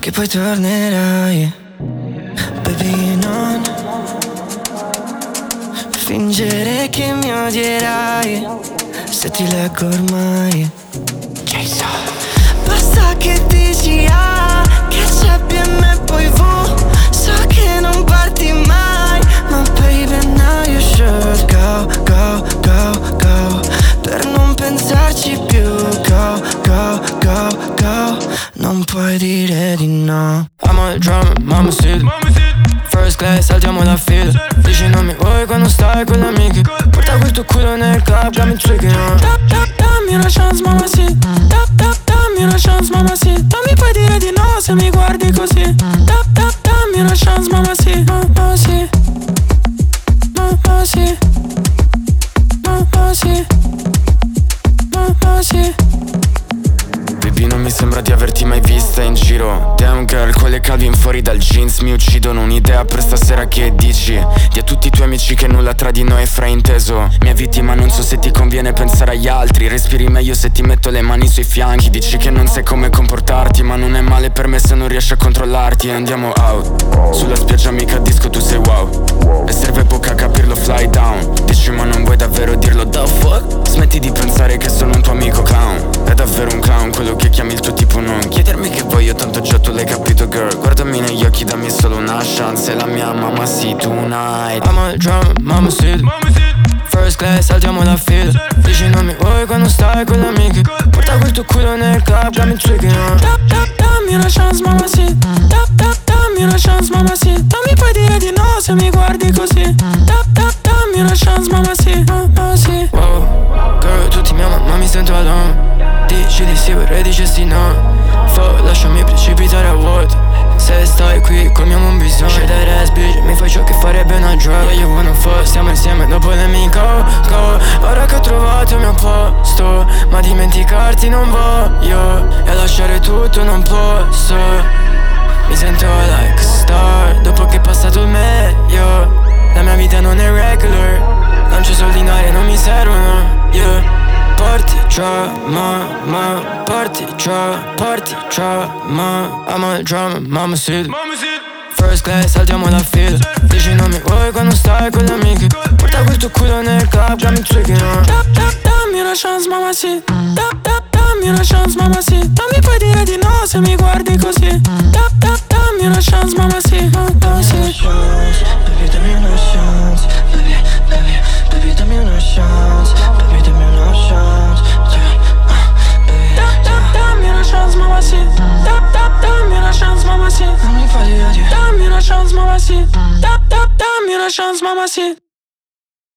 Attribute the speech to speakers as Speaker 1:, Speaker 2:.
Speaker 1: che poi tornerai. Baby, non fingere che mi odierai se ti leggo ormai. Basta che dici A, che c'è PM e poi V. So che non parti mai, ma baby now you should go, go, go, go. Per non pensarci più, go, go, go, go. Non puoi dire di no. Amo il drum, mamma sì. First class, saltiamo la fila. Dici non mi vuoi quando stai con le amiche. Porta quel tuo culo nel club, got me triggering on. Dammi una chance, mamma sì. Dammi una chance, mamma sì. Non mi puoi dire di no se mi guardi così. Dammi una chance, mamma sì. Mamma sì. Mamma sì. Mamma sì. Mamma sì. Baby, non mi sembra di averti mai vista in giro. Damn girl, con le Calvin fuori dal jeans mi uccidono. Un'idea per stasera, che dici? Di a tutti i tuoi amici che nulla tra di noi è frainteso. Mia vittima, non so se ti conviene pensare agli altri. Respiri meglio se ti metto le mani sui fianchi. Dici che non sai come comportarti, ma non è male per me se non riesci a controllarti. Andiamo out, sulla spiaggia mica disco, tu sei wow. E serve poco a capirlo, fly down. Dici ma non vuoi davvero dirlo, the fuck? Smetti di pensare che sono un tuo amico clown. È davvero un clown quello che chiami il tuo tipo, non chiedermi che voglio, tanto già tu l'hai capito girl. Guardami negli occhi, dammi solo una chance. E la mia mamma sì, tonight. Amo il drum, mamma sì. First class, saltiamo la fila. Dici non mi vuoi quando stai con le amiche. Porta quel tuo culo nel club, got me triggering on. Dammi una chance, mamma sì. Dammi una chance, mamma sì. Non mi puoi dire di no se mi guardi così. Dammi una chance, mamma sì. Mamma sì. Wow, girl, tutti mi amano ma mi sento alone. Dici di sì, vorrei dicessi no. Fuck, lasciami precipitare a vuoto. Se stai qui col mio non bisogno. C'è dai res, bitch, mi fai ciò che farebbe una drug. Yeah, you wanna fuck, stiamo insieme dopo le mie go, go. Ora che ho trovato il mio posto, ma dimenticarti non voglio. E lasciare tutto non posso. Mi sento like a star dopo che è passato il meglio. La mia vita non è regular. Lancio soldi in aria, non mi servono, yeah. Party drama, ma party drama. Amo il drama, mamma sì. First class, saltiamo la fila. Dici non mi vuoi quando stai con le amiche. Porta quel tuo culo nel club, got me triggering on. Dammi una chance, mamma sì. Dammi una chance, mamma sì. Non mi puoi dire di no se mi guardi così. Dammi una chance, mamma sì. Mamma sì. Baby, dammi una chance. Baby, dammi una chance. Baby, dammi una chance. Dammi una chance, mamma sì. Dammi una chance, mamma sì. Non mi fai dire. Dammi una chance, mamma sì. Dammi una chance, mamma sì.